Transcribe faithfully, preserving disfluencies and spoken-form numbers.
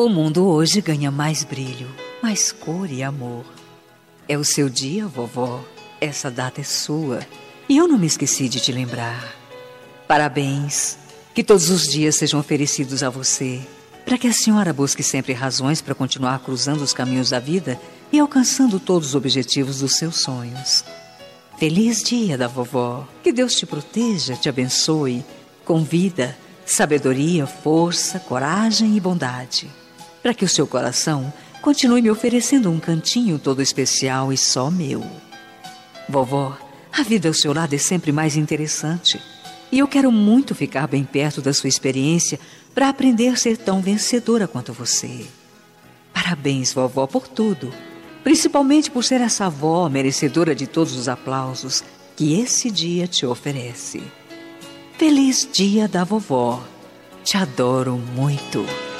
O mundo hoje ganha mais brilho, mais cor e amor. É o seu dia, vovó. Essa data é sua. E eu não me esqueci de te lembrar. Parabéns. Que todos os dias sejam oferecidos a você, para que a senhora busque sempre razões para continuar cruzando os caminhos da vida e alcançando todos os objetivos dos seus sonhos. Feliz dia da vovó. Que Deus te proteja, te abençoe, com vida, sabedoria, força, coragem e bondade, para que o seu coração continue me oferecendo um cantinho todo especial e só meu. Vovó, a vida ao seu lado é sempre mais interessante. E eu quero muito ficar bem perto da sua experiência para aprender a ser tão vencedora quanto você. Parabéns, vovó, por tudo. Principalmente por ser essa avó merecedora de todos os aplausos que esse dia te oferece. Feliz dia da vovó. Te adoro muito.